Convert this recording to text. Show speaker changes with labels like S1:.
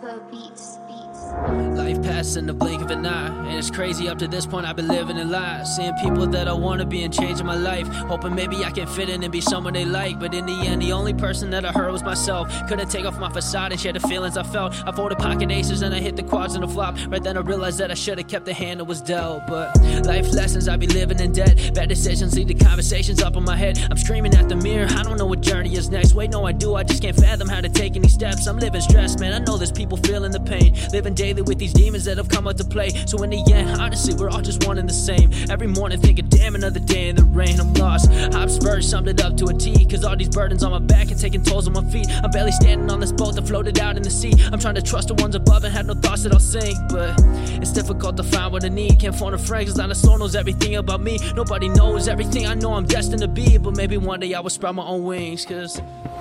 S1: Life passes in the blink of an eye, and it's crazy up to this point I've been living in lies. Seeing people that I wanna be and changing my life, hoping maybe I can fit in and be someone they like. But in the end, the only person that I heard was myself. Couldn't take off my facade and share the feelings I felt. I folded pocket aces and I hit the quads and the flop. Right then I realized that I should've kept the hand that was dealt. But life lessons, I be living in debt. Bad decisions lead to conversations up in my head. I'm screaming at the mirror, I don't know what journey is next. Wait, no I do, I just can't fathom how to take any steps. I'm living stressed, man, I know there's people feeling the pain. Living daily with these demons that have come out to play. So in the end, honestly, we're all just one and the same. Every morning thinking, damn, another day in the rain. I'm lost, Hopsburg summed it up to a T. Cause all these burdens on my back and taking tolls on my feet. I'm barely standing on this boat that floated out in the sea. I'm trying to trust the ones above and have no thoughts that I'll sink. But it's difficult to find what I need. Can't phone a friend cause not a soul knows everything about me. Nobody knows everything I know I'm destined to be. But maybe one day I will sprout my own wings. Cause